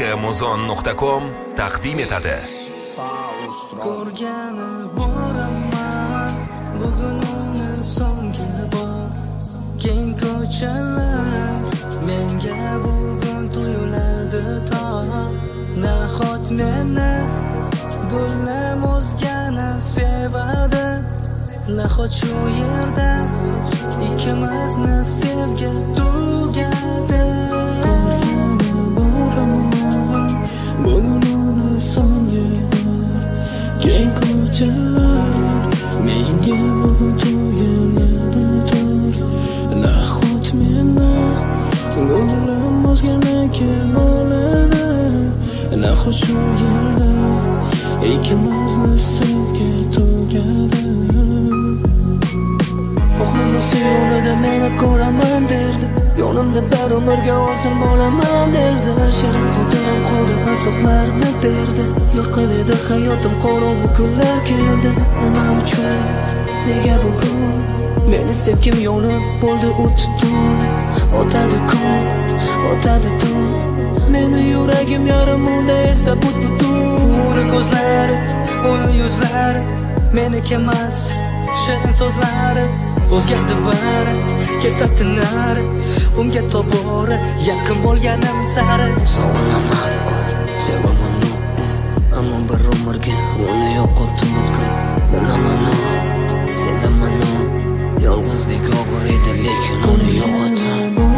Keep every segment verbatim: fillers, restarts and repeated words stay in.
muzon nuqta com taqdim etadi. Ko'rgani boraman, bugun uni so'nggi bor. Keng ko'chalar menga bugun tuyuladi to. Nahot meni gullar o'zgani sevadi. Nahot shu yerda ikkimizni sevgi tugadi. Keng ko'chalar menga bugun tuyuladi tor. Nahot meni gullar o'zgani keloladi. Nahot shu yerda ikkimizni sevgi tugadi. Oxirgi yo'lida meni ko'raman derdi. Yonimda bir umrga o'zim bo'laman derdi. Shirin xotiram qoldi, azoblarni berdi. Yo'qin edi hayotim, qorong'u kunlar keldi. Nima uchun, nega bugun meni sevgim yonib bo'ldi u tutun. O'tadi kun, o'tadi tun. Meni yuragim yarim unda esa but-butun. Nuri ko'zlari, o'yi yuzlari meniki emas, shirin so'zlari o'zgardi bari, ketadi nari. Unga tobora yaqin bo'lganim sari sog'inaman, sevaman u, ammo bir umrga uni yo'qotdim butkul. Bilaman u, sezaman u, yolg'izlik og'ir edi lekin uni yo'qotdim.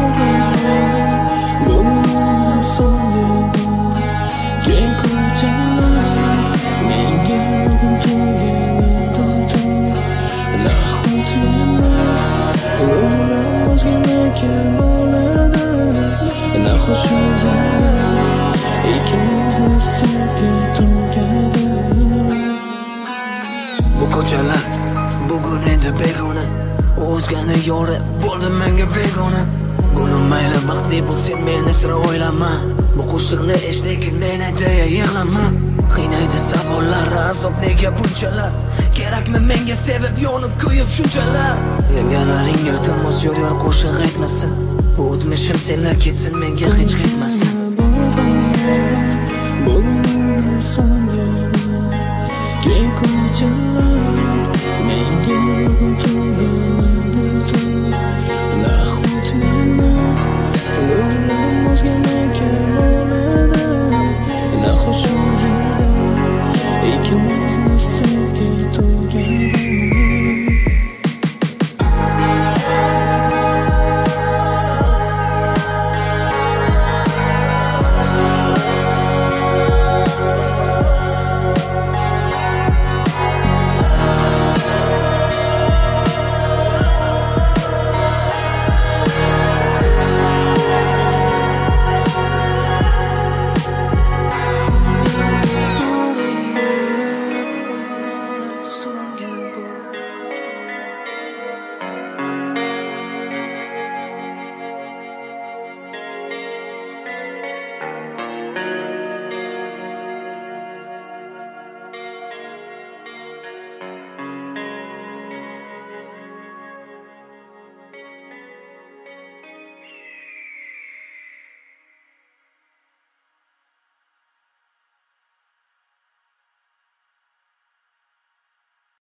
Keng ko'chalar menga bugun tuyuladi. Nahot meni gullar o'zgani keloladi. Nahot shu yerda ikkimizni sevgi tugadi. Bu ko'chalar bugun endi begona, o'zgani yori bo'ldi menga begona. Gulim mayli baxtli bo'lsam meni sira o'ylama. Bu qo'shiqni eshitgin meni deya yig'lama. Qiynaydi savollar, azob nega bunchalar? Kerakmi menga sevib yonib kuyib shunchalar? Yangalaring iltimos yor yor qo'shiq aytmasin. Bu o'tmishim senlar ketsin menga hech qaytmasin.